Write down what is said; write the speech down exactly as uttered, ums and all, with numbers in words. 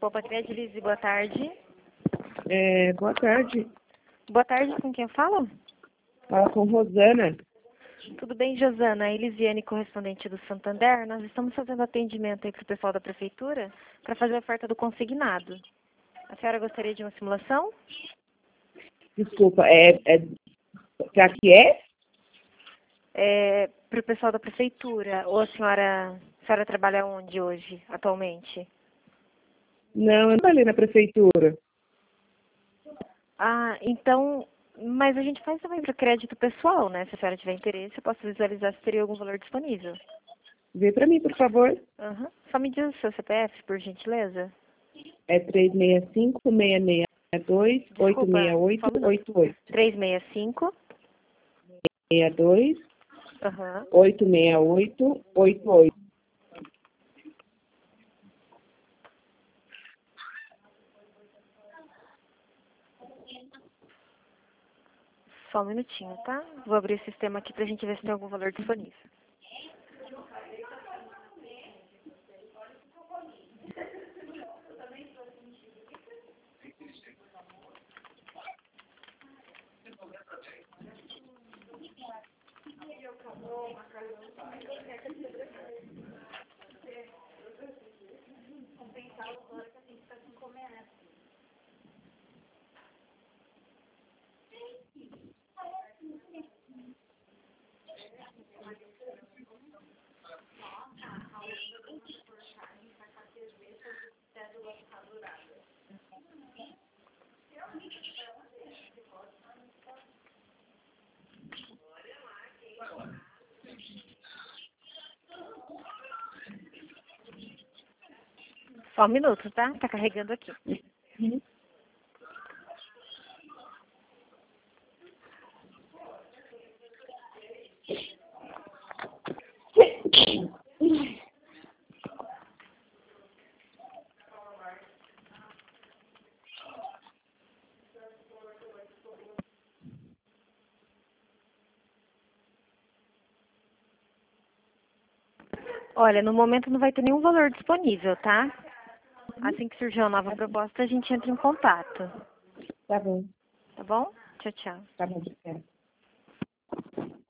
Poupa Cred, Lise, boa tarde. É, boa tarde. Boa tarde, com quem eu falo? Fala com Rosana. Tudo bem, Josana? Elisiane, correspondente do Santander. Nós estamos fazendo atendimento aí para o pessoal da Prefeitura para fazer a oferta do consignado. A senhora gostaria de uma simulação? Desculpa, é, é para que é? É para o pessoal da Prefeitura. Ou a senhora, a senhora trabalha onde hoje, atualmente? Não, eu não trabalhei na prefeitura. Ah, então... Mas a gente faz também para crédito pessoal, né? Se a senhora tiver interesse, eu posso visualizar se teria algum valor disponível. Vê para mim, por favor. Uhum. Só me diz o seu C P F, por gentileza. É três seis cinco, seis seis dois, oito Desculpa, seis oito, só um minuto. oito oito. três seis cinco. seis dois, Aham. oito seis oito, oito oito. Só um minutinho, tá? Vou abrir o sistema aqui pra gente ver se tem algum valor disponível. Só um minuto, tá? Tá carregando aqui. Uhum. Olha, no momento não vai ter nenhum valor disponível, tá? Assim que surgir uma nova proposta, a gente entra em contato. Tá bom, Tá bom? Tchau, tchau. tá bom, obrigada.